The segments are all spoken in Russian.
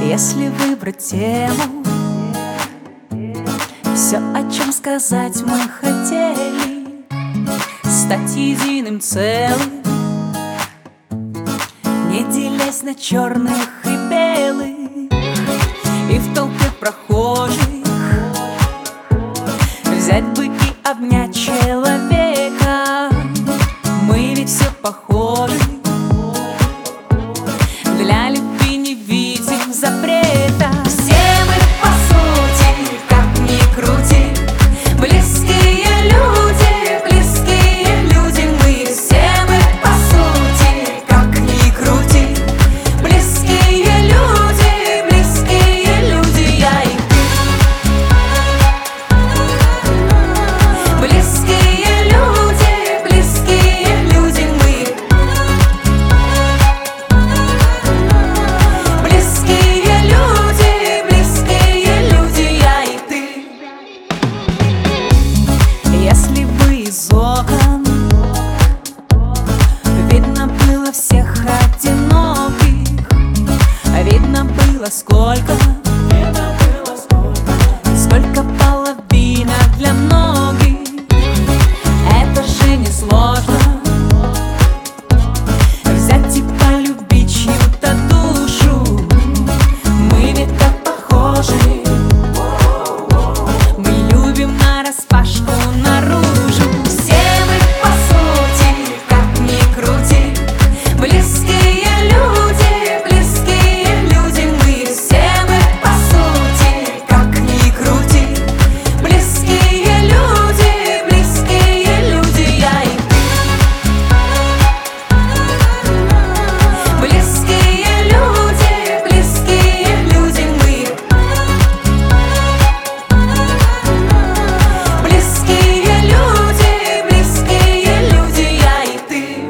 Если выбрать тему, все, о чем сказать мы хотели, стать единым целым, не делясь на черных и белых, и в толпе прохожих взять бы и обнять человека. Мы ведь все похожи, для любви не видим запрета. Все мы по сути, как ни крути, близкие люди мы. Все мы по сути, как ни крути, близкие люди, я и ты. Близкие люди мы. Близкие люди, я и ты. Если бы из окон видно было всех одиноких, видно было сколько половинок для многих. Это же не сложно взять и полюбить чью-то душу. Мы ведь так похожи, мы любим нараспашку наружу. Все мы по сути, как ни крути, близкие люди мы. Все мы по сути, как ни крути, близкие люди, я и ты. Близкие люди мы. Близкие люди, я и ты.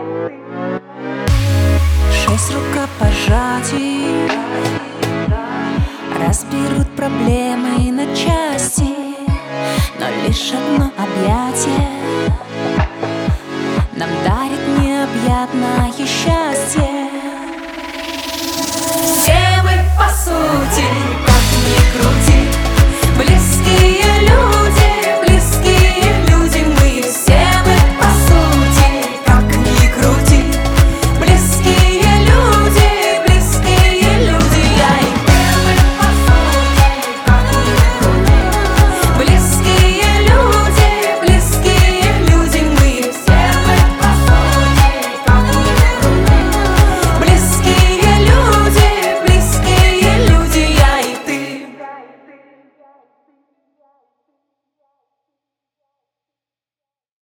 6 рукопожатий разберут проблемы на части, но лишь одно объятие нам дарит необъятное счастье. Все мы по сути, как ни крути, близкие